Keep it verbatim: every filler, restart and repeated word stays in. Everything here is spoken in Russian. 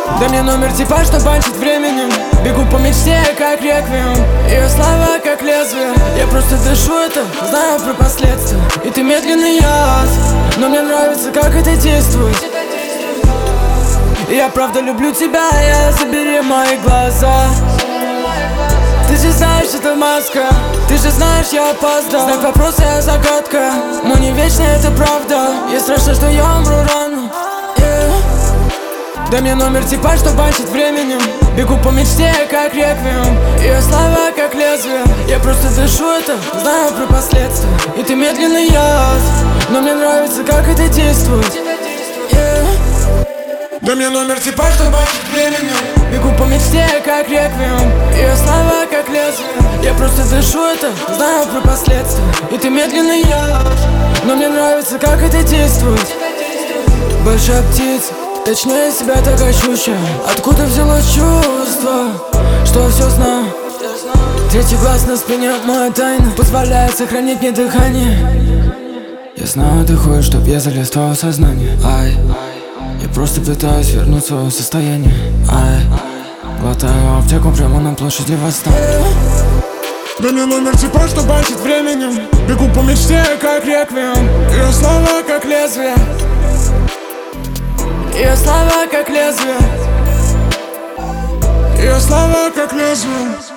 Дай мне номер типа, что банчит временем. Бегу по мечте, как реквием. Ее слова, как лезвие. Я просто дышу это, знаю про последствия. И ты медленный яд, но мне нравится, как это действует. Я правда люблю тебя, я забери мои глаза. Ты же знаешь, это маска. Ты же знаешь, я опоздал. Знак вопроса, я загадка. Но не вечно, это правда. И страшно, что я умру рано. yeah. Дай мне номер типа, что банчит временем. Бегу по мечте, как реквием. Ее слова, как лезвие. Я просто дышу это, знаю про последствия. И ты медленный яд, но мне нравится, как это действует. yeah. Дай мне номер типа, что банчит временем. Бегу по мечте, как реквием. Ее слова, как лезвие. Я просто дышу это, знаю про последствия. И ты медленный яд, но мне нравится, как это действует. Большая птица, точнее себя так ощущаю. Откуда взялось чувство, что все знаю? Третий глаз на спине, моя тайна позволяет сохранить мне дыхание. Я знаю, ты хочешь, чтоб я залез в твое сознание. Ай, я просто пытаюсь вернуть свое состояние. Ай, глотаю аптеку прямо на площади Восстания. Дай мне номер типа, что банчит временем. Бегу по мечте, как реквием. Ее слова, как лезвие. Ее слова, как лезвие. Ее слова, как лезвие.